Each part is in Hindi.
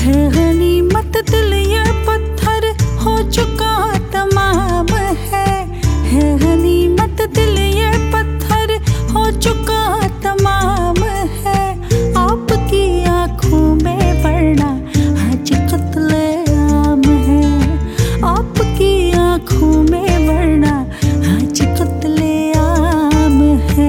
है गनीमत दिल ये पत्थर हो चुका तमाम है गनीमत दिल ये पत्थर हो चुका तमाम है। आपकी आंखों में वरना आज कत्ले आम है, आपकी आंखों में वरना आज कत्ले आम है।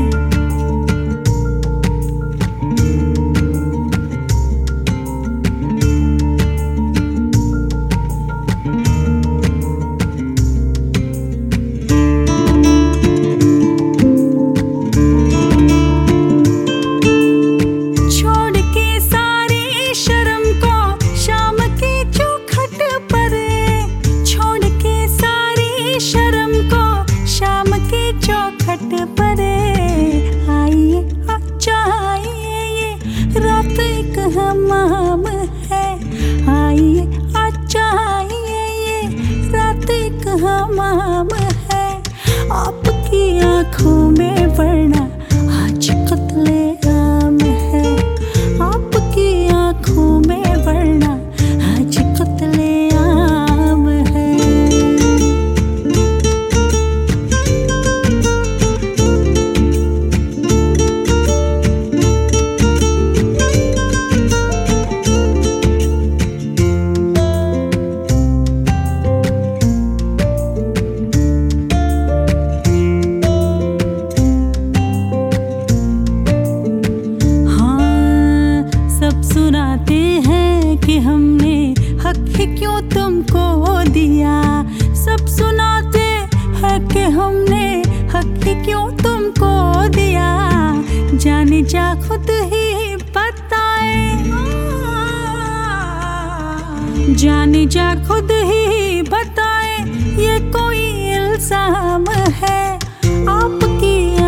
आइए अच्छा आइए ये रात एक हमाम है, आइए अच्छा आइए ये रात एक हमाम है। आपकी आंखों में वरना आज कत्ले आम है, आपकी आंखों में वरना आज कत्ले आम है। सुनाते हैं कि हमने हक ही क्यों तुमको दिया, सब सुनाते हैं कि हमने हक ही क्यों तुमको दिया। जाने जा खुद ही बताए, जाने जा खुद ही बताए ये कोई इल्जाम है। आपकी